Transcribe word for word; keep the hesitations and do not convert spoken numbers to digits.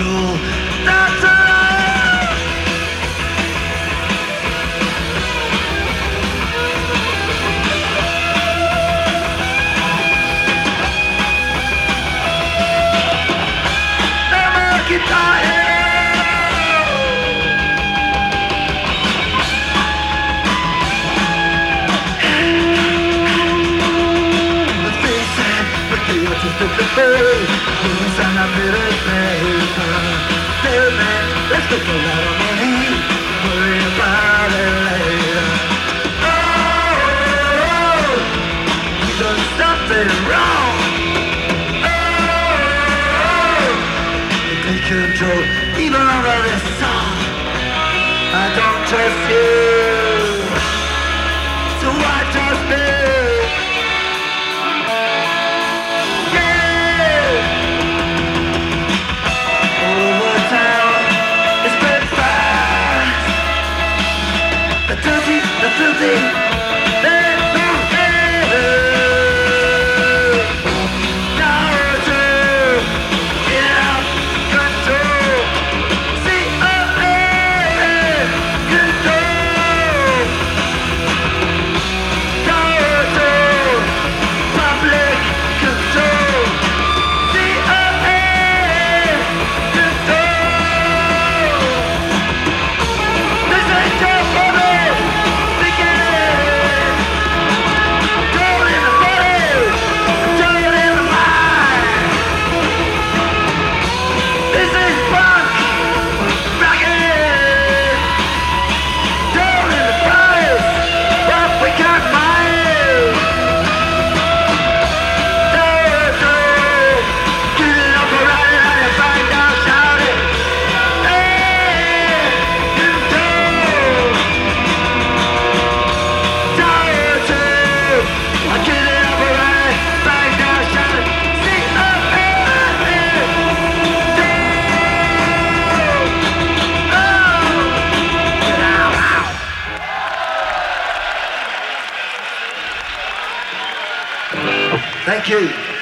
tool. That's all. Never guitar hero. The face and the chaos is the bird. Who's on a bit of paper? Tell me, let's make a lot of money. Worry about it later. Oh, we done something wrong. Oh, you take control even over this song. I don't trust you, so I trust me. The filthy, they don't Power to get control. C O A control. Power to public control. C O A control. This ain't just for me. Thank you.